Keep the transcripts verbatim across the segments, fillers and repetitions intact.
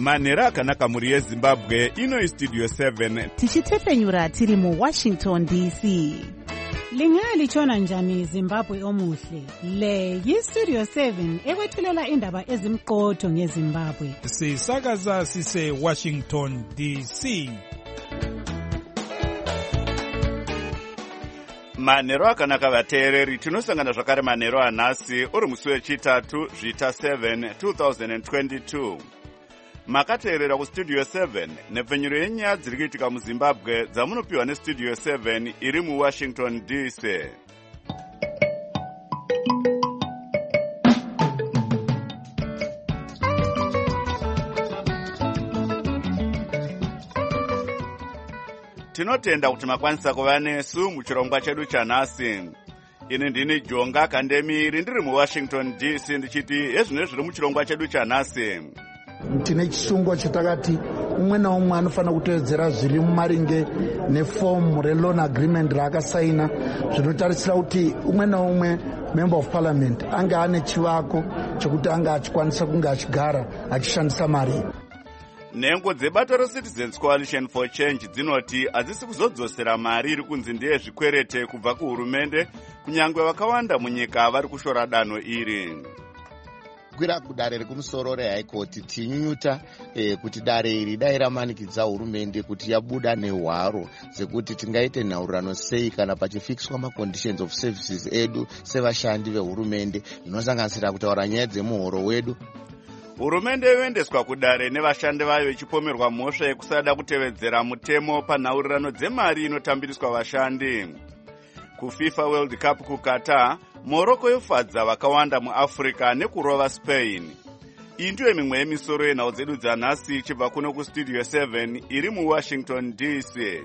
manhero akanaka mhuri yezimbabwe. Ino Studio seven tichitepfenyura tiri muWashington D C. Lingalitshona njani Zimbabwe omuhle? Le yiStudio seven ekwethulela indaba ezimqotho ngeZimbabwe. Sisakaza sise Washington D C. manhero akanaka vateereri, tinosangana zvakare manhero anhasi uri musi wechitatu zvita seven twenty twenty-two. Makateerera kuStudio seven nepfenyuro yenyaya dziri kuitika muZimbabwe dzamunopiwa neStudio seven iri muWashington D C. Tinotenda kuti makwanisa kuva nesu muchirongwa chedu chanhasi. Ini ndini Jonga Kandemiri ndiri muWashington D C ndichiti ezvino zviri muchirongwa chedu chanhasi. Tine chisungo chatakati umwe naumwe anofanira kutevedzera zviri mumaringe nefomu reloan agreement raakasaina, zvinotarisira kuti umwe naumwe member of parliament anga ane chivako chekuti anga achikwanisa kunge achigara achishandisa mari. Nhengo dzebato reCitizens Coalition for Change dzinoti hadzisi kuzodzosera mari iri kunzi ndeyezvikwerete kubva kuhurumende, kunyangwe vakawanda munyika vari kushora danho iri. Kwira kudare rekumusoro reHigh Court tinyunyuta eh, kuti dare iri dai ramanikidza hurumende kuti yabuda nehwaro dzekuti tingaite nhaurirano sei kana pachifixwa maconditions of services edu sevashandi vehurumende, zvinosanganisira kutaura nyaya dzemuhoro wedu. Hurumende yoendeswa kudare nevashandi vayo ichipomerwa mhosva yekusada kutevedzera mutemo panhaurirano dzemari inotambiriswa vashandi. KuFIFA World Cup kuQatar, Morocco yofadza vakawanda muAfrica nekurova Spain. Iyi ndiyo mimwe yemisoro yenhau dzedu dzanhasi ichibva kuno kuStudio seven iri muWashington D C.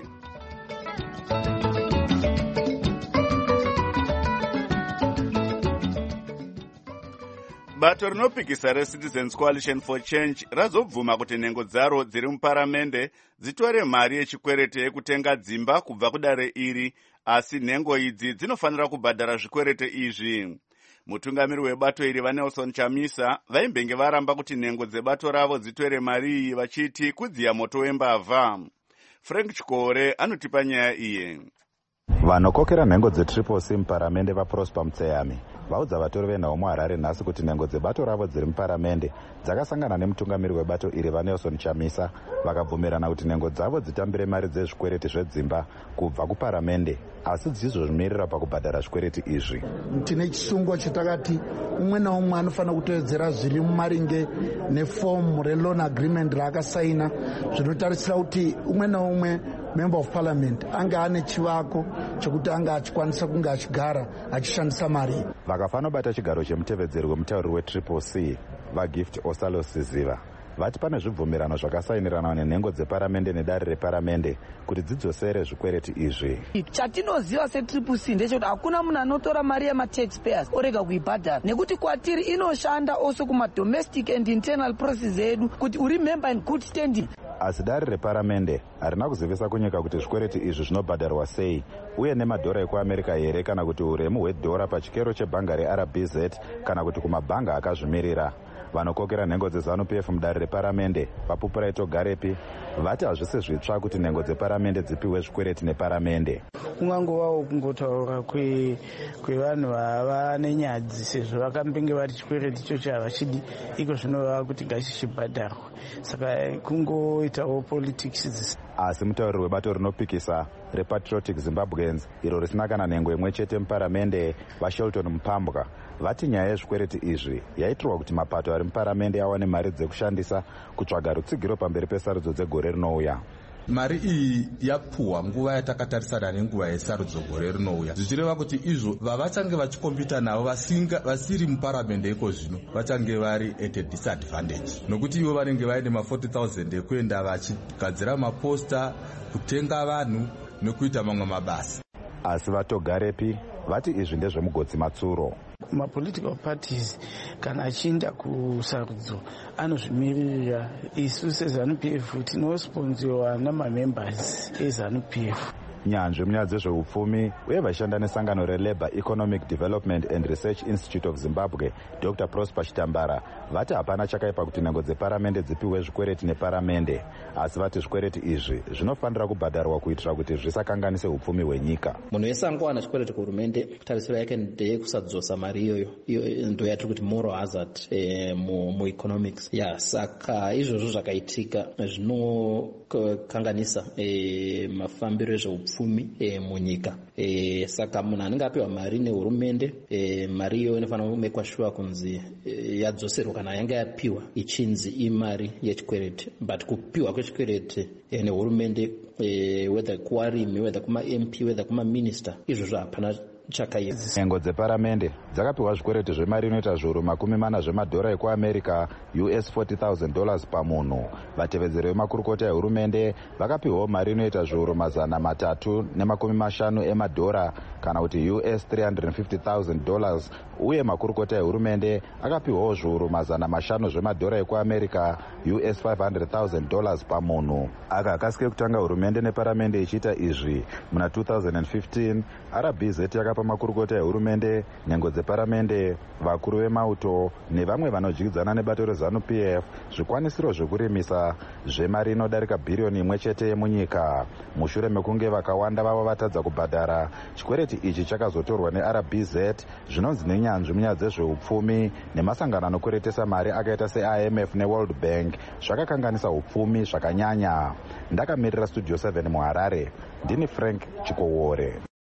Bato rinopikisa reCitizens Coalition for Change razobvuma kuti nhengo dzaro dziri muparamende dzitore mari yechikwerete yekutenga dzimba kubva kudare iri, asi nhengo idzi dzinofanira kubhadhara zvikwerete izvi. Mutungamiri webato iri vaNelson Chamisa vaimbenge varamba kuti nhengo dzebato ravo dzitore mari iyi vachiti kudziya moto wembavha. Frank Chikore anotipa nyaya iyi. Vanokokera nhengo dzetriple C muparamende vaProsper Mutseyami vaudza vatori venhau muHarare nhasi kuti nhengo dzebato ravo dziri muparamende dzakasangana nemutungamiri webato iri vaNelson Chamisa vakabvumirana kuti nhengo dzavo dzitambire mari dzezvikwereti zvedzimba kubva kuparamende, asi dzizozvimirira pakubhadhara zvikwereti izvi. Tine chisungo chatakati umwe naumwe anofanira kutevedzera zviri mumaringe nefomu reloan agreement raakasaina, zvinotarisira kuti umwe naumwe member of parliament anga ane chivako chekuti anga achikwanisa kunge achigara achishandisa mari. Vakafanira bata chigaro chemutevedzeri wemutauriri wetriple C vaGift Osalo Siziva vati pane zvibvumirano zvakasainirana nenhengo dzeparamende nedare reparamende kuti dzidzosere zvikwereti izvi. Chatinoziva setriple C ndechekuti hakuna munhu anotora mari yemataxpayers orega kuibhadhara, nekuti kwatiri inoshanda also kumadomestic and internal process edu kuti uri member in good standing. Asi dare reparamende harina kuzivisa kunyika kuti zvikwereti izvi zvinobhadharwa sei uye nemadhora ekuAmerica here kana kuti uremu hwedhora pachikero chebhanga reR B Z kana kuti kumabhanga akazvimirira. Vanokokera nhengo dzeZANU-P F mudare reparamende vaPupuraito Garepi vati hazvisi zvitsva kuti nhengo dzeparamende dzipiwe zvikwereti neparamende. Kungangovawo kungotaura kwevanhu vava nenyadzi sezvo vakambenge vari chikwereti ichocho havachidi, iko zvinova kuti ngachichibhadharwa, saka kungoitawo politics. Asi mutauriri webato rinopikisa rePatriotic Zimbabweans iro risina kana nhengo imwe chete muparamende vaShelton Mupambwa vati nyaya yezvikwereti izvi yaitirwa kuti mapato ari muparamende awane mari dzekushandisa kutsvaga rutsigiro pamberi pesarudzo dzegore rinouya. Mari iyi yapuhwa nguva yatakatarisana nenguva yesarudzo gore rinouya, zvichireva kuti izvo vavachange vachikombita navo vasiri muparamende iko zvino vachange vari at a disadvantage, nokuti ivo vanenge vaine ma-forty thousand ekuenda vachigadzira maposta, kutenga vanhu nekuita mamwe mabasa. Asi vatogarepi vati izvi ndezvemugodzi matsuro. Ma-political parties kana achienda kusarudzo anozvimirira. Isu seZANU-P F tinosponziwa namamembers eZANU-P F. nyanzvi munyaya dzezveupfumi uye vaishanda nesangano relabour economic development and research institute of zimbabwe dr prosper chitambara vati hapana chakaipa kuti nhengo dzeparamende dzipiwe zvikwereti neparamende, asi vati zvikwereti izvi zvinofanira kubhadharwa kuitira kuti zvisakanganise upfumi hwenyika. Munhu wese angowana chikwereti kuhurumende, tarisiro yake ndeyekusadzosa mari iyoyo. Iyo ndo yatiri kuti moral hazard eh, mu, mu economics. Ya, saka izvozvo zvakaitika zvinokanganisa eh, mafambiro ezveupfumi eh, munyika. Eh, saka munhu anenge apiwa mari nehurumende, eh, mari iyoyo inofanira kumekwa sure kunzi eh, yadzoserwa kana yanga yapiwa ichinzi imari yechikwereti. But kupiwa kwechikwereti eh, nehurumende eh, whether kuwarimi, whether kuma M P, whether kuma minister, izvozvo hapana chakaipa. Nhengo dzeparamende dzakapiwa zvikwereti zvemari inoita zviuru makumi mana zvemadhora ekuamerica U S forty thousand dollars pamunhu. Vatevedzeri vemakurukota ehurumende vakapiwawo mari inoita zviuru mazana matatu nemakumi mashanu emadhora kana kuti U S three hundred fifty thousand dollars, uye makurukota ehurumende akapiwawo zviuru mazana mashanu zvemadhora ekuamerica U S five hundred thousand dollars pamunhu. Aka akasike kutanga hurumende neparamende ichiita izvi muna two thousand fifteen, R B Z yakapa makurukota ehurumende, nhengo dzeparamende, vakuru vemauto nevamwe vanodyidzana nebato rezanu P F zvikwanisiro zvekurimisa zvemari inodarika bhiriyoni imwe chete munyika. Mushure mekunge vakawanda vavo vatadza kubhadhara, chikwereti ichi chakazotorwa ne-R B Z zvinonzi nenyanzvi munyaya dzezveupfumi nemasangano anokweretesa mari akaita se-I M F neWorld Bank zvakakanganisa upfumi zvakanyanya. Ndakamirira Studio seven muHarare, ndini Frank Chikowore.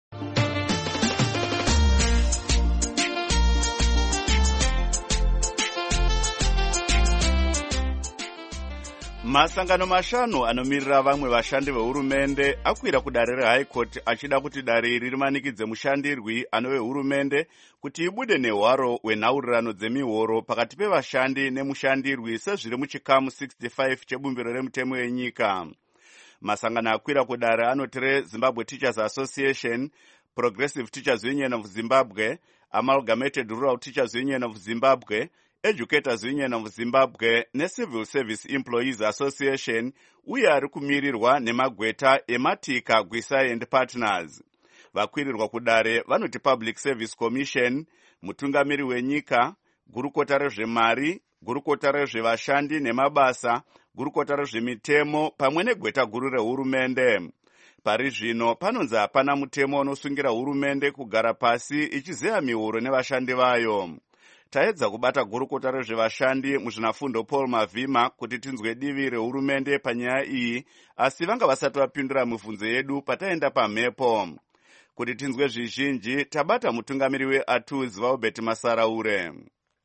Masangano mashanu anomirira vamwe vashandi vehurumende akwira kudare reHigh Court achida kuti dare iri rimanikidze mushandirwi anove hurumende kuti ibude nehwaro hwenhaurirano dzemihoro pakati pevashandi nemushandirwi sezviri muchikamu sixty-five chebumbiro remutemo yenyika. Masangano akwira kudare anoti Zimbabwe Teachers Association, Progressive Teachers Union of Zimbabwe, Amalgamated Rural Teachers Union of Zimbabwe, Educators Union of Zimbabwe neCivil Service Employees Association, uye ari kumirirwa nemagweta ematika Gwisai and Partners. Vakwirirwa kudare vanoti Public Service Commission, mutungamiri wenyika, gurukota rezvemari, gurukota rezvevashandi nemabasa, gurukota rezvemitemo pamwe negweta guru rehurumende. Pari zvino panonzi hapana mutemo unosungira hurumende kugara pasi ichizeya mihoro nevashandi vayo. Taedza kubata gurukota rezvevashandi muzvinafundo Paul Mavhima kuti tinzwe divi rehurumende panyaya iyi, asi vanga vasati vapindura mibvunzo yedu pataenda pamhepo. Kuti tinzwe zvizhinji tabata mutungamiri weATUZ Vaubert Masaraure.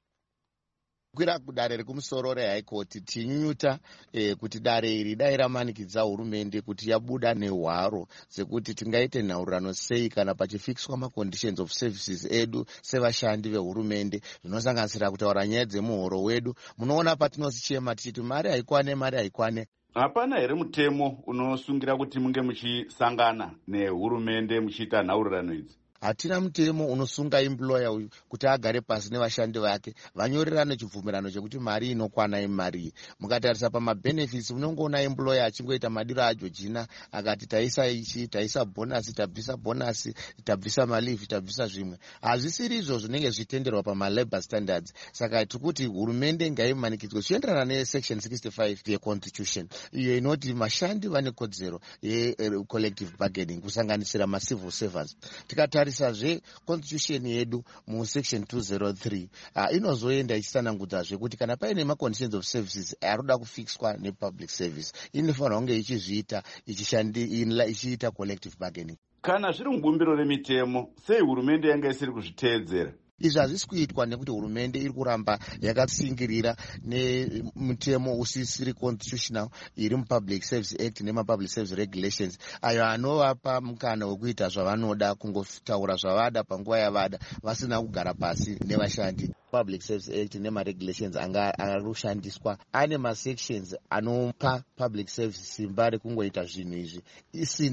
Kwira kudare rekumusoro reHigh Court tinyunyuta eh, kuti dare iri dai ramanikidza hurumende kuti yabuda nehwaro dzekuti tingaite nhaurirano sei kana pachifikiswa maconditions of services edu sevashandi vehurumende, zvinosanganisira kutaura nyaya dzemuhoro wedu. Munoona patinozichema tichiti mari haikwane mari haikwane. Hapana here mutemo unosungira kuti munge muchisangana nehurumende muchiita nhaurirano idzi? Hatina mutemo unosunga employer uyu kuti agare pasi nevashandi vake vanyorerane chibvumirano chekuti mari inokwana imari. Mukatarisa pamabenefits unongoona employer achingoita madiro ajojina akati taisa ichi, taisa bonus, tabvisa bonus, tabvisa maleave, tabvisa zvimwe. Hazvisiri izvo zvinenge zvitenderwa pamalabor standards. Saka tikuti hurumende ngaimanikidzwe zvichienderana nesection sixty-five yeconstitution iyo inoti mashandi vane kodzero yecollective bargaining kusanganisira macivil servants. Tikata zve constitution yedu mu section two oh three uh, inozoenda ichisanangudza zvekuti kana paine maconditions of services aroda kufixwa nepublic service inofanira kunge ichizviita ichishandi ichiita collective bargaining. Kana zviri mubumbiro remitemo, sei hurumende yanga isiri kuzviteedzera? Izvi hazvisi kuitwa nekuti hurumende iri kuramba yakatsingirira nemutemo usisiri constitutional iri mupublic service act nemapublic service regulations ayo anovapa mukana wekuita zvavanoda, kungotaura zvavada panguva yavada vasina kugara pasi nevashandi. Public Service Act nemaregulations anga arushandiswa ane masections anopa public service simba rekungoita zvinhu izvi isina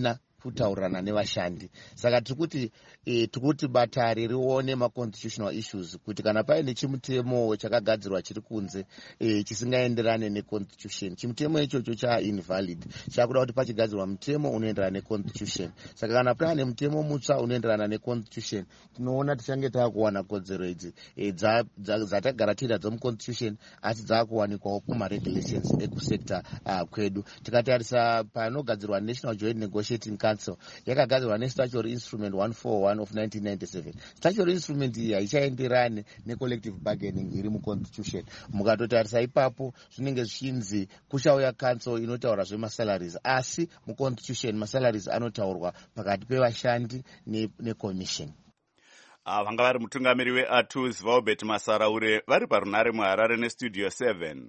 kutaurirana nevashandi. Saka tiri kuti e, tikuti bata ririone maconstitutional issues kuti kana paine chimutemo chakagadzirwa chiri kunze e, chisingaenderane neconstitution, chimutemo ichocho chainvalid, chakuda kuti pachigadzirwa mutemo unoenderana neconstitution. Saka kana paine mutemo mutsva unoenderana neconstitution, tinoona tichange takuwana kodzero idzi e, dzatagara tira dzomuconstitution asi dzakuwanikwawo kumaregulations ekusekta uh, kwedu. Tikatarisa panogadzirwa National Joint Negotiating Council yakagadzirwa nestatutory instrument one forty-one of nineteen ninety-seven. Statutory instrument iyi haichaenderane necollective bargaining iri muconstitution. Mukatotarisa ipapo zvinenge zvichinzi kuchauya council inotaura zvemasalaries, asi muconstitution masalaries anotaurwa pakati pevashandi necommission. Ava vanga vari mutungamiri weATUS Vaubert Masaraure vari parunare muHarare nestudio seven.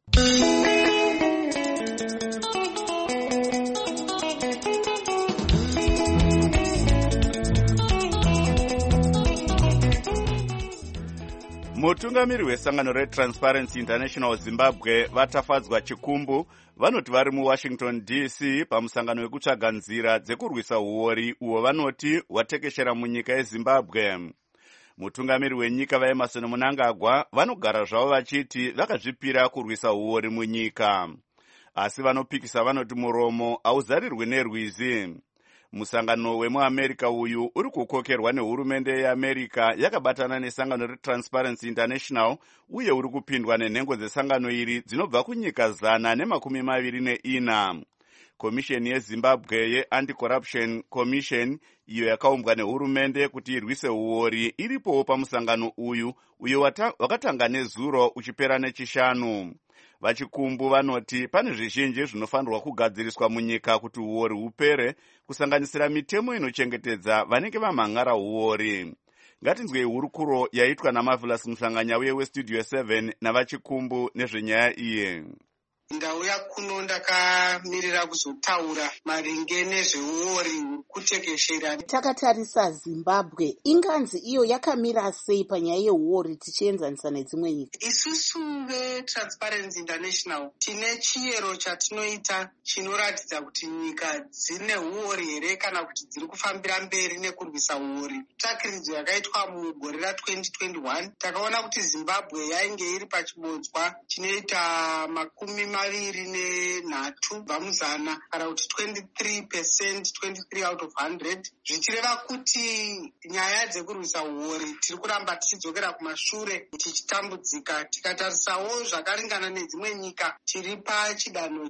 Mutungamiri wesangano reTransparency International Zimbabwe vatafadzwa chikumbu vanoti vari muWashington D C pamusangano wekutsvaga nzira dzekurwisa uori uwo vanoti watekeshera munyika yeZimbabwe. Mutungamiri wenyika vaEmerson Mnangagwa vanogara zvavo vachiti vakazvipira kurwisa uori munyika, asi vanopikisa vanoti muromo hauzarirwi nerwizi. Musangano wemuAmerica uyu uri kukokerwa nehurumende yeAmerica yakabatana nesangano reTransparency International uye uri kupindwa nenhengo dzesangano iri dzinobva kunyika zana nemakumi maviri neina. Komisheni yeZimbabwe yeAnti-Corruption Commission iyo yakaumbwa nehurumende kuti irwise uori iripowo pamusangano uyu uyo wakatanga nezuro uchipera nechishanu. Vachikumbu vanoti pane zvizhinji zvinofanirwa kugadziriswa munyika kuti uori hupere, kusanganisira mitemo inochengetedza vanenge vamhan'ara uori. Ngatinzwei hurukuro yaitwa naMarvelous Mhlanganyauye westudio seven navachikumbu nezvenyaya iyi. Ndauya kuno ndakamirira kuzotaura maringe nezveuori kutekeshera. Takatarisa Zimbabwe, inganzi iyo yakamira sei panyaya yeuori tichienzanisa nedzimwe nyika? Isusu veTransparency International tine chiyero chatinoita chinoratidza kuti nyika dzine uori here kana kuti dziri kufambira mberi nekurwisa uori. Tsvakiridzo yakaitwa mugore ra-twenty twenty-one takaona kuti Zimbabwe yainge iri pachibodzwa chinoita makumi maviri nenhatu bvamuzana kana kuti twenty-three percent, twenty-three out of one hundred, zvichireva kuti nyaya dzekurwisa uori tiri kuramba tichidzokera kumashure tichitambudzika. Tikatarisawo zvakaringana nedzimwe nyika tiri pachidanho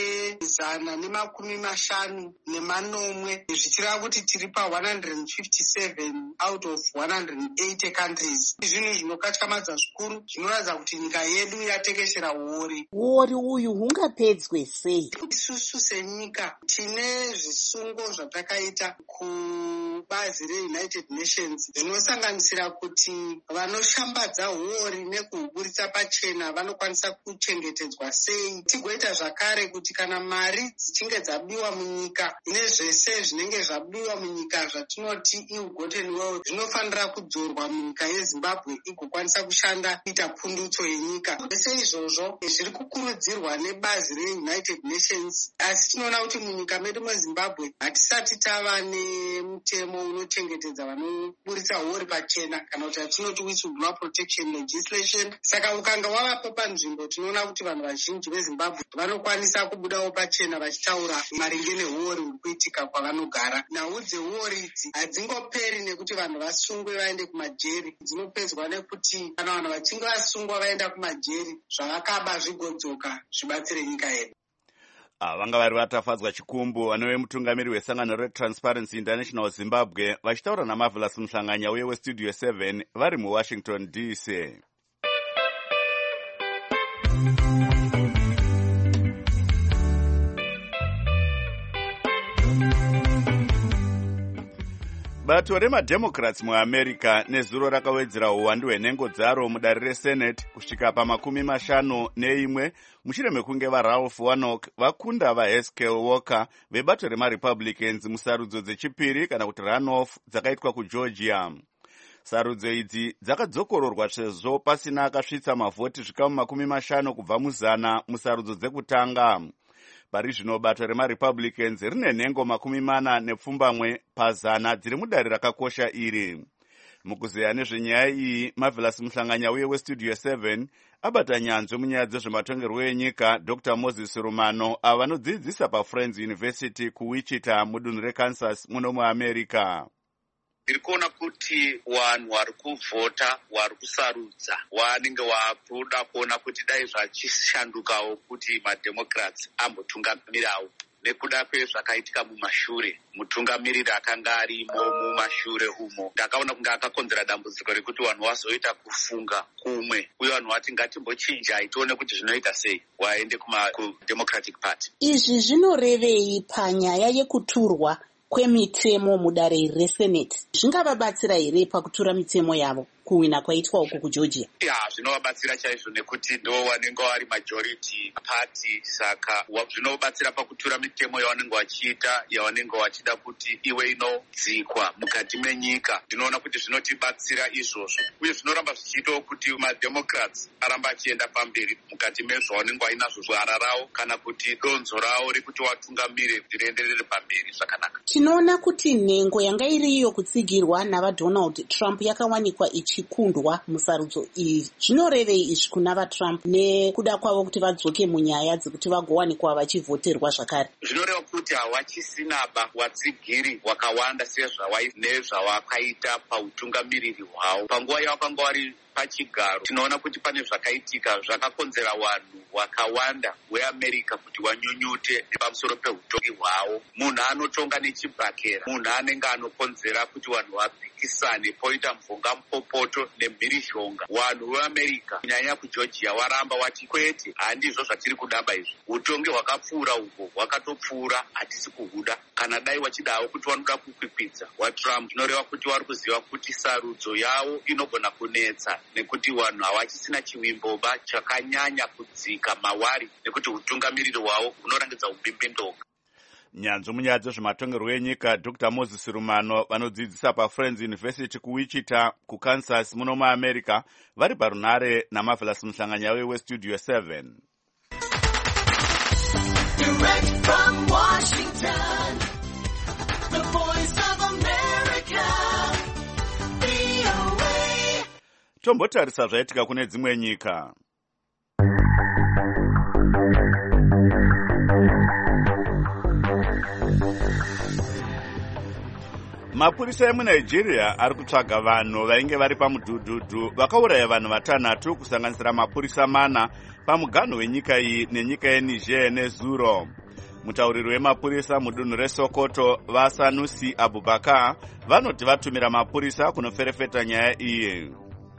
chezana nemakumi mashanu nemanomwe, zvichireva kuti tiri pa one hundred fifty-seven out of one hundred eighty countries. Zvinhu zvinokatyamadza zvikuru, zvinoratidza kuti nyika yedu yatekeshera uori. Uori uyu hungapedzwe sei? Isusu senyika tine zvisungo zvatakaita kubazi reUnited Nations zvinosanganisira kuti vanoshambadza uori nekuhuburitsa pachena vanokwanisa kuchengetedzwa sei. Tigoita zvakare kuti kana mari dzichinge dzabiwa munyika nezvese zvinenge zvabiwa munyika zvatinoti ill-gotten wealth zvinofanira kudzorwa munyika yeZimbabwe igokwanisa kushanda kuita pundutso yenyika. Zvese izvozvo zviri kukurudzirwa nebazi reUnited Nations, asi tinoona kuti munyika medu meZimbabwe hatisati tava nemutemo unochengetedza vanoburitsa uori pachena kana kuti hatinoti whistleblower protection legislation. Saka ukanga wavapo panzvimbo tinoona kuti vanhu vazhinji veZimbabwe vanokwanisa kubudawo pachena vachitaura maringe neuori uri kuitika kwavanogara. Nhau dzeuori idzi hadzingoperi nekuti vanhu vasungwe vaende kumajeri, dzinopedzwa nekuti kana vanhu vachinge vasungwa vaenda kumajeri zvavakaba zvigodzoka zvibatsire nyika yedu. Vanga vari vatafadzwa chikumbu vanove mutungamiri wesangano reTransparency International Zimbabwe vachitaura naMarvelous Mhlanganyauye westudio seven vari muWashington D C. Bato remademocrats muAmerica nezuro rakawedzera uwandu hwenhengo dzaro mudare reSenate kusvika pamakumi mashanu neimwe mushure mekunge vaRalph Warnock vakunda vaHaskell Walker vebato remaRepublicans musarudzo dzechipiri kana kuti runoff dzakaitwa kuGeorgia. Sarudzo idzi dzakadzokororwa sezvo pasina akasvitsa mavhoti zvikamu makumi mashanu kubva muzana musarudzo dzekutanga. pari zvino bato remarepublicans rine nhengo makumi mana nepfumbamwe pazana dziri mudare rakakosha iri. Mukuzeya nezvenyaya iyi, Marvelous Muhlanganya uye westudio seven abata nyanzvi munyaya dzezvematongerwo enyika Doctor Moses Rumano ava vanodzidzisa paFriends University kuWichita mudunhu reKansas muno muAmerica. Ndiri kuona kuti vanhu vari kuvhota, vari kusarudza, vanenge vakuda kuona kuti dai zvachishandukawo kuti mademocrats ambotungamirawo nekuda kwezvakaitika mumashure. Mutungamiriri akanga arimo mumashure umo ndakaona kunge akakonzera dambudziko rekuti vanhu vazoita kufunga kumwe, uye vanhu vati ngatimbochinjai tione kuti zvinoita sei waende kuDemocratic Party. Izvi zvinorevei panyaya yekuturwa kwemitemo mudare reSenate? Zvingavabatsira here pakutura mitemo yavo kuwina kwaitwa uku kuGeorgia? Ya, zvinovabatsira chaizvo nekuti ndo vanenge vari majority party, saka zvinovabatsira pakutura mitemo yavanenge vachiita, yavanenge vachida kuti iwe inodzikwa mukati menyika. Ndinoona kuti zvinotibatsira izvozvo, uye zvinoramba zvichiitawo kuti mademocrats aramba achienda pamberi mukati mezvavanenge vainazvo gwara ravo kana kuti donzo ravo rekuti vatungamire kuti rienderere pamberi zvakanaka. Tinoona kuti nhengo yanga iriyo kutsigirwa navaDonald Trump yakawanikwa ichikundwa musarudzo iyi. Zvinorevei izvi kuna vaTrump nekuda kwavo kuti vadzoke munyaya dzekuti vagowanikwa vachivhoterwa zvakare? Zvinoreva kuti havachisisinaba watsigiri wakawanda nezvavakaita pautungamiriri hwavo. Panguva yavakanga vari pachigaro, tinoona kuti pane zvakaitika zvakakonzera vanhu vakawanda veAmerica kuti vanyunyute nepamusoro peutongi hwavo. Munhu anotonga nechibhakera, munhu anenge anokonzera kuti vanhu vapikisane, poita mvonga mupopoto nemhirishonga. Vanhu veAmerica kunyanya kuGeorgia varamba vati kwete, handizvo zvatiri kudaba izvi. Utongi hwakapfuura uko, hwakatopfuura, hatisi kuhuda. Kana dai vachidawo kuti vanoda kukwikwidza waTrump, zvinoreva kuti vari kuziva kuti sarudzo yavo inogona kunetsa nekuti vanhu havachisina chivimboba chakanyanya kudzika mawari nekuti utungamiriri hwavo hunorangidza ubimbindoka. Nyanzvi munyaya dzezvematongerwo enyika Doctor Moses Rumano vanodzidzisa paFriends University kuWichita kuKansas muno muAmerica vari parunare naMarvelous Muhlanganya westudio seven. Direct from Washington, the voice of America, V O A. Tombotarisa zvaitika kune dzimwe nyika. Mapurisa emuNigeria ari kutsvaga vanhu vainge vari pamudhudhudhu vakauraya vanhu vatanhatu kusanganisira mapurisa mana pamuganho wenyika iyi nenyika yeNiger neZuro. Mutauriri wemapurisa mudunhu reSokoto vaSanusi Abubakar vanoti vatumira mapurisa kunoferefeta nyaya iyi.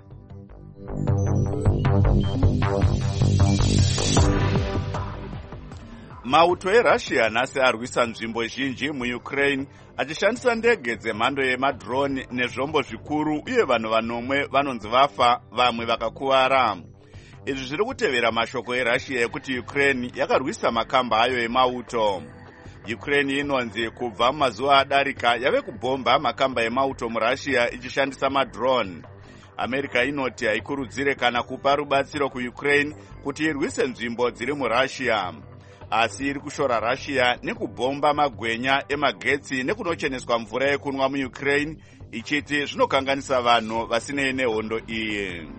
Mauto eRussia nhasi arwisa nzvimbo zhinji muUkraine achishandisa ndege dzemhando yemadrone nezvombo zvikuru, uye vanhu vanomwe vanonzi vafa, vamwe vakakuwara. Izvi zviri kutevera mashoko eRussia ekuti Ukraine yakarwisa makamba ayo emauto. Ukraine inonzi kubva mumazuva adarika yave kubhomba makamba emauto muRussia ichishandisa madrone. America inoti haikurudzire kana kupa rubatsiro kuUkraine kuti irwise nzvimbo dziri muRussia, asi iri kushora Russia nekubhomba magwenya emagetsi nekunocheneswa mvura yekunwa muUkraine, ichiti zvinokanganisa vanhu vasinei nehondo iyi.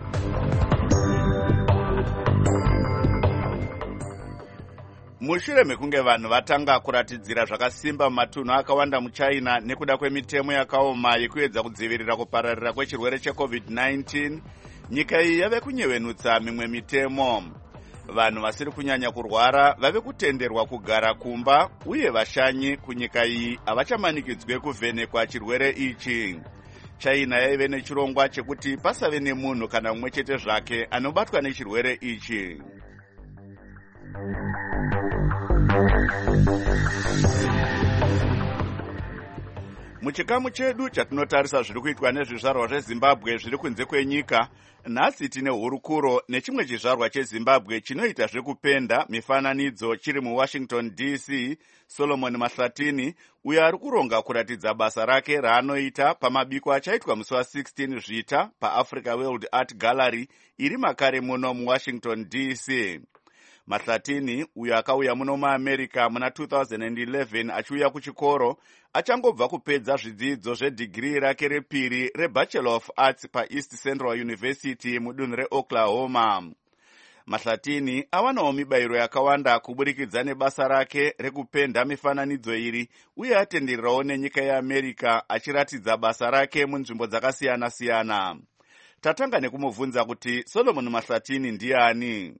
Mushure mekunge vanhu vatanga kuratidzira zvakasimba mumatunhu akawanda muChina nekuda kwemitemo yakaoma yekuedza kudzivirira kupararira kwechirwere checovid nineteen, nyika iyi yave kunyevenutsa mimwe mitemo. Vanhu vasiri kunyanya kurwara vave kutenderwa kugara kumba, uye vashanyi kunyika iyi havachamanikidzwe kuvhenekwa chirwere ichi. China yaive nechirongwa chekuti pasave nemunhu kana mumwe chete zvake anobatwa nechirwere ichi. Muchikamu chedu chatinotarisa zviri kuitwa nezvizvarwa zveZimbabwe zviri kunze kwenyika, nhasi tine hurukuro nechimwe chizvarwa cheZimbabwe chinoita zvekupenda mifananidzo chiri muWashington D C, Solomon Mahlatini, uyo ari kuronga kuratidza basa rake raanoita pamabiko achaitwa musi wa16 Zvita paAfrica World Art Gallery iri makare muno muWashington D C. Mahlatini, uyo akauya muno muamerica muna two thousand eleven achiuya kuchikoro, achangobva kupedza zvidzidzo zvedhigiri rake repiri reBachelor of Arts paEast Central University mudunhu reOklahoma. Mahlatini awanawo mibayiro yakawanda kuburikidza nebasa rake rekupenda mifananidzo iri uye atendererawo nenyika yeAmerica achiratidza basa rake munzvimbo dzakasiyana-siyana. Tatanga nekumubvunza kuti Solomon Mahlatini ndiani?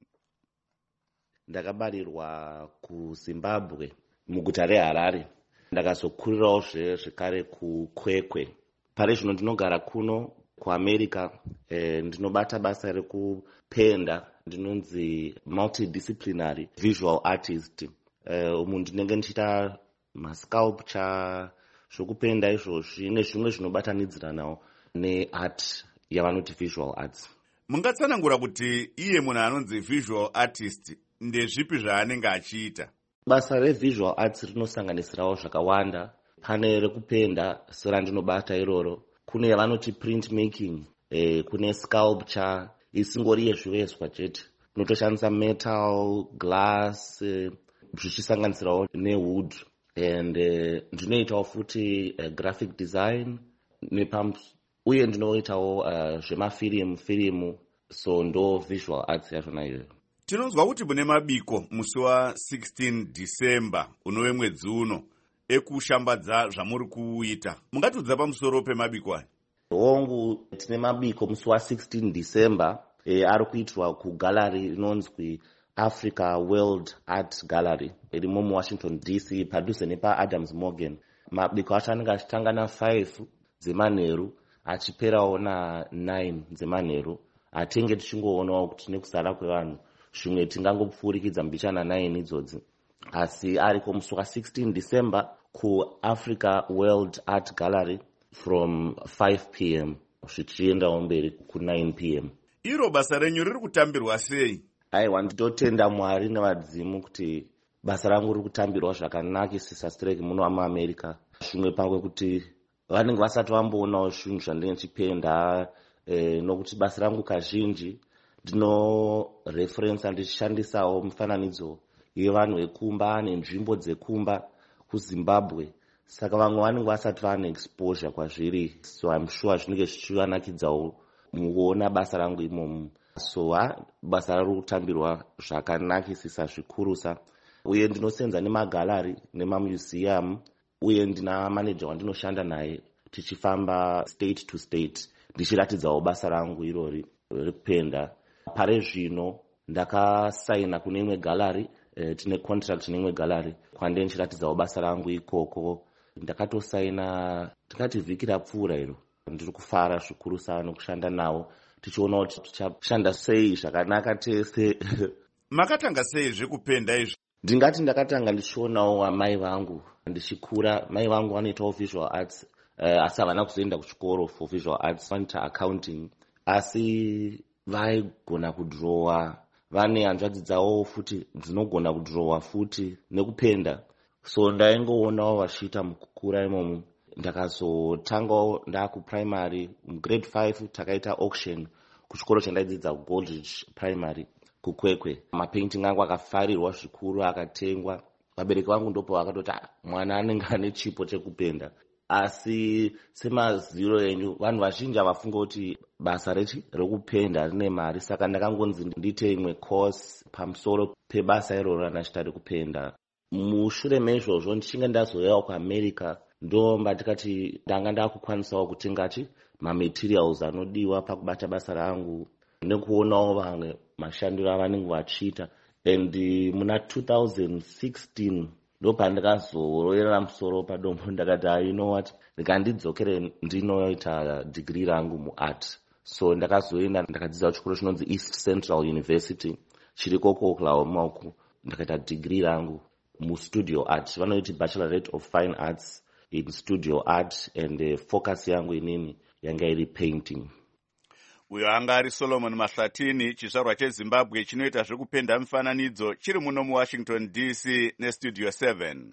Ndakabarirwa kuZimbabwe muguta reHarare. Ndakazokurirawo zvekare kuKwekwe. Pari zvino ndinogara kuno kuAmerica, eh, ndinobata basa rekupenda. Ndinonzi multidisciplinary visual artist. Eh, umu ndinenge ndichita masculpture, zvokupenda izvozvi nezvimwe zvinobatanidziranawo neart yavanoti visual arts. Mungatsanangura kuti iye munhu anonzi visual artist ndezvipi zvaanenge achiita? Basa revisual arts rinosanganisirawo zvakawanda. Pane rekupenda serandinobata iroro, kune yavanoti print making, eh, kune sculpture isingori yezvivezwa chete. Tinotoshandisa metal, glass, eh, zvichisanganisirawo newood. And eh, ndinoitawo futi eh, graphic design nepumps. Uye ndinoitawo uh, zvemafirimu firimu, so ndo visual arts yazvona iyoyo. Tinonzwa kuti mune mabiko musi wa sixteen December unove mwedzi uno ekushambadza zvamuri kuita. Mungatudza pamusoro pemabiko aya? Hongu, tine mabiko musi wa sixteen December eh, ari kuitirwa kugallery inonzwi Africa World Art Gallery iri mu Washington D C padhuze nepa Adams Morgan. Mabiko acho anenge achitanga na five dzemanheru achiperawo na nine dzemanheru. Atenge tichingoonawo kuti nekusara kwevanhu zvimwe tingangopfurikidza mbichana nine idzodzi. Asi ariko musi wa sixteen December ku Africa World Art Gallery from five p m zvichiendawo mberi ku nine p m Iro basa renyu riri kutambirwa sei? Aiwa, ndotenda Mwari nevadzimu kuti basa rangu riri kutambirwa zvakanakisisa strike muno muAmerica. Zvimwe pamwe kuti vanenge vasati vamboonawo zvinhu zvandinenge ndichipenda, eh, nokuti basa rangu kazhinji ndinoreferensa ndichishandisawo mifananidzo yevanhu vekumba nenzvimbo dzekumba kuZimbabwe. Saka vamwe vanenge vasati vane exposure kwazviri, so I'm sure zvinenge zvichivanakidzawo mukuona basa rangu imomu. So ha, basa rari kutambirwa zvakanakisisa zvikurusa. Uye ndinosenza nemagallery nemamuseum, uye ndina manager wandinoshanda naye tichifamba state to state ndichiratidzawo basa rangu irori rekupenda. Pare zvino ndakasaina kune imwe gallery, eh, tine contract neimwe gallery kwande ndichiratidzawo basa rangu ikoko. Ndakatosaina tikati vhiki rapfuura iro. Ndiri kufara zvikuru sana nokushanda nawo, tichiona kuti tichashanda sei zvakanaka tese. Makatanga sei zvekupenda izvi? Ndingati ndakatanga ndichionawo mai vangu ndichikura. Mai vangu vanoitawo visual arts, uh, asi havana kuzoenda kuchikoro for visual arts, vanoita accounting, asi vaigona kudhirowa. Vane hanzvadzi dzavo futi dzinogona kudhirowa futi nekupenda. So ndaingoonawo vachiita mukukura imomo. Ndakazotangawo ndaakuprimary grade five takaita auction kuchikoro chandaidzidza kuGoldridge Primary kuKwekwe. Mapainting angu akafarirwa zvikuru akatengwa. Vabereki vangu ndopo vakatoti mwana anenge ane chipo chekupenda. Asi semaziro enyu vanhu vazhinji havafunga kuti basa rechi rekupenda rine mari, saka ndakangonzi ndiite imwe course pamusoro pebasa iroro randachita rekupenda. Mushure meizvozvo ndichinge ndazoyawo kuAmerica ndomba tikati ndanga ndakukwanisawo kutengachi mamaterials anodiwa pakubata basa rangu nekuonawo vamwe mashandiro avanenge vachiita. And muna two thousand sixteen ndopandakazororera musoro padombo ndakati you know what, ndikandidzokere ndinoita degree rangu muart. So ndakazoenda ndakadzidza chikoro chinonzi East Central University chiri koko Oklahoma uku. Ndakaita degree rangu mustudio art, vanoiti bachelorate of fine arts in studio art, and uh, focus yangu inini yanga iri painting. Uyo anga ari Solomon Mahlatini, chizvarwa cheZimbabwe chinoita zvekupenda mifananidzo chiri muno muWashington D C nestudio seven.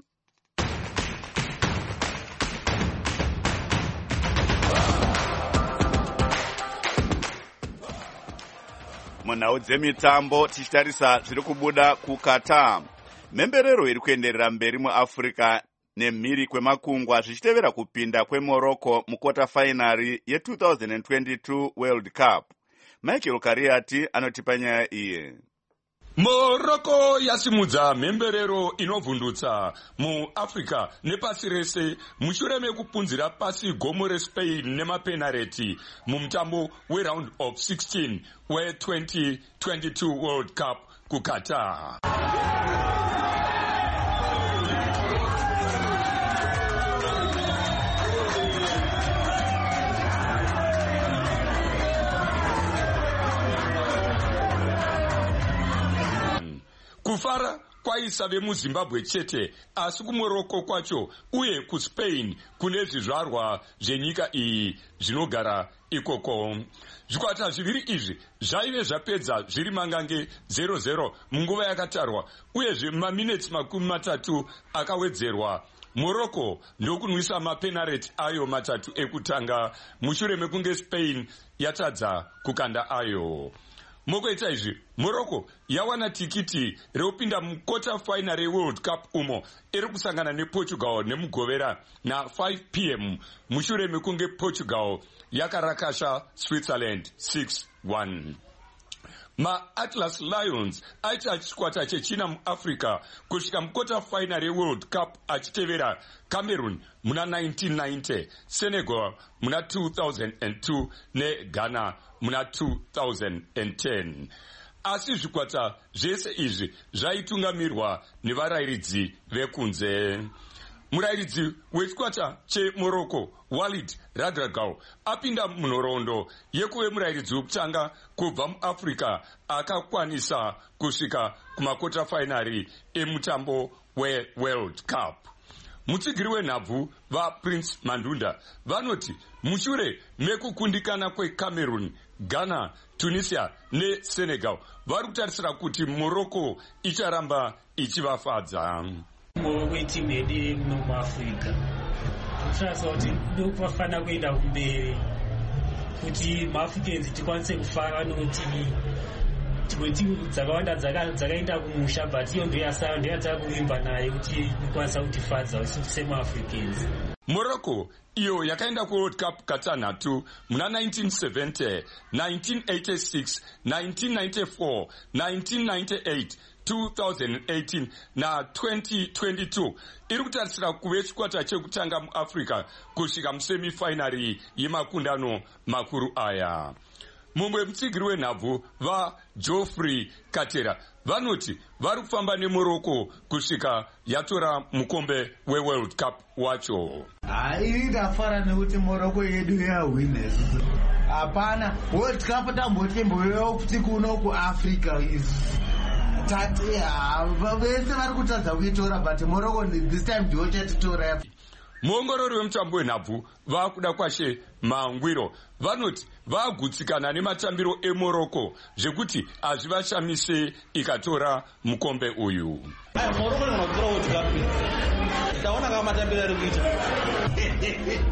munhau dzemitambo tichitarisa zviri kubuda kuqatar. Mhemberero iri kuenderera mberi muafrica nemhiri kwemakungwa zvichitevera kupinda kwemorocco mukota fainari ye-twenty twenty-two World Cup. Michael Kariati anotipa nyaya iye. Morocco yasimudza mhemberero inovhundutsa muAfrica nepasi rese mushure mekupunzira pasi gomo reSpain nemapenareti mumutambo weround of sixteen we-twenty twenty-two World Cup kuQatar. Kufara kwaisa vemuZimbabwe chete, asi kuMorocco kwacho uye kuSpain kune zvizvarwa zvenyika iyi zvinogara ikoko. Zvikwata zviviri izvi zvaive zvapedza zviri mangange zero zero munguva yakatarwa, uyezve maminitsi makumi matatu akawedzerwa. Morocco ndokunwisa mapenareti ayo matatu ekutanga mushure mekunge Spain yatadza kukanda ayo. Mukuita izvi, Morocco yawana tikiti reupinda mukota final yeWorld Cup umo iri kusangana nePortugal nemugovera na five p m mushure mekunge Portugal yakarakasha Switzerland six one. Ma-Atlas Lions aita chikwata chechina muAfrica kusvika mukota final yeWorld Cup achitevera Cameroon muna nineteen ninety, Senegal muna two thousand two neGhana muna two thousand ten. Asi zvikwata zvese izvi zvaitungamirwa nevarairidzi vekunze. Murairidzi wechikwata cheMorocco Walid Regragui apinda munhoroondo yekuve murairidzi wekutanga kubva muAfrica akakwanisa kusvika kumakota fainari emutambo weWorld Cup. Mutsigiri wenhabvu vaPrince Mandunda vanoti mushure mekukundikana kweCameroon, Ghana, Tunisia neSenegal vari kutarisira kuti Morocco icharamba ichivafadza. Wetimu yedu muAfrica unotarisa kuti ndokufanira kuenda kumberi kuti maAfricans tikwanise kufara nokuti timwe timu dzakawanda dzakaenda kumusha but iyo ndoyasara ndoyataka kuvimba nayo kuti ikwanisa kutifadza semaAfricans. Morocco iyo yakaenda kuWorld Cup katanhatu muna nineteen seventy, nineteen eighty-six, nineteen ninety-four, nineteen ninety-eight, two thousand eighteen na twenty twenty-two iri kutarisira kuve chikwata chekutanga muAfrica kusvika musemifinari yemakundano makuru aya. Mumwe mutsigiri wenhabvu vaGeoffrey Katera vanoti vari kufamba neMorocco kusvika yatora mukombe weWorld Cup wacho. Hai ndafara nekuti Morocco yedu yawina. Hapana, World Cup tambotemboyo kuti kuno kuAfrica izvi. Tati vese vari kutadza kuitora but Morocco this time ndiyo chatitora. Muongorori wemutambo wenhabvu vakuda kwashe Mangwiro vanoti vagutsikana nematambiro eMorocco zvekuti hazvivashamise ikatora mukombe uyu. Morocco inotora World Cup. Taona kama matambiro ari kuita.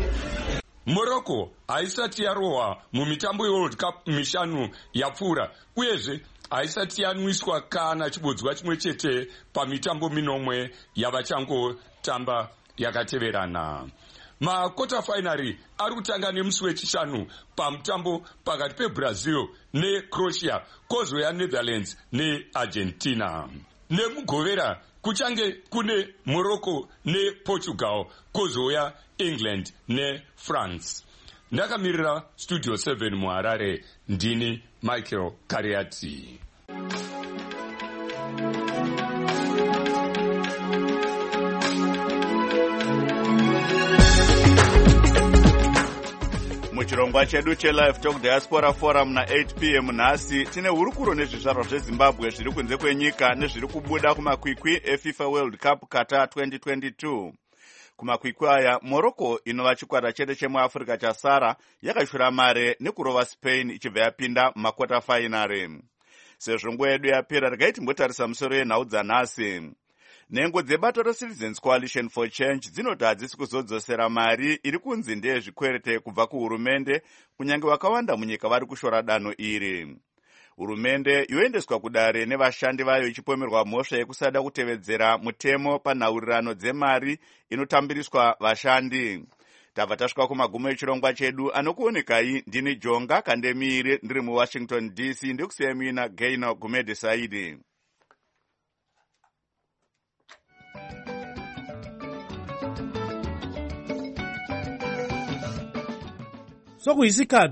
Morocco haisati yarohwa mumitambo yeWorld Cup mishanu yapfuura, uyezve haisati yanwiswa kana chibodzwa chimwe chete pamitambo minomwe yavachangotamba yakateverana. Makota fainari ari kutanga nemusi wechishanu pamutambo pakati peBrazil neCroatia, kozouya Netherlands neArgentina. Nemugovera kuchange kune Morocco nePortugal, kozouya England neFrance. Ndakamirira Studio seven muHarare, ndini Michael Kariati. Muchirongwa chedu cheLive Talk Diaspora Forum na eight p m nhasi tine hurukuro nezvizvarwa zveZimbabwe zviri kunze kwenyika nezviri kubuda kumakwikwi eFIFA World Cup Qatar twenty twenty-two. Kumakwikwi aya Morocco inova chikwata chete chemuAfrica chasara yakashura mare nekurova Spain ichibva yapinda mumakota fainari. Sezvo nguva yedu yapera regai timbotarisa musoro yenhau dzanhasi. Nhengo dzebato reCitizens Coalition for Change dzinoti hadzisi kuzodzosera mari iri kunzi ndeyezvikwerete kubva kuhurumende kunyange vakawanda munyika vari kushora danho iri. hurumende yoendeswa kudare nevashandi vayo ichipomerwa mhosva yekusada kutevedzera mutemo panhaurirano dzemari inotambiriswa vashandi. Tabva tasvika kumagumo echirongwa chedu. Anokuonekai ndini Jonga Kandemire ndiri muWashington D C. Ndikusiyai muina Gaino Gumede Saidi. Sokuyisikhathi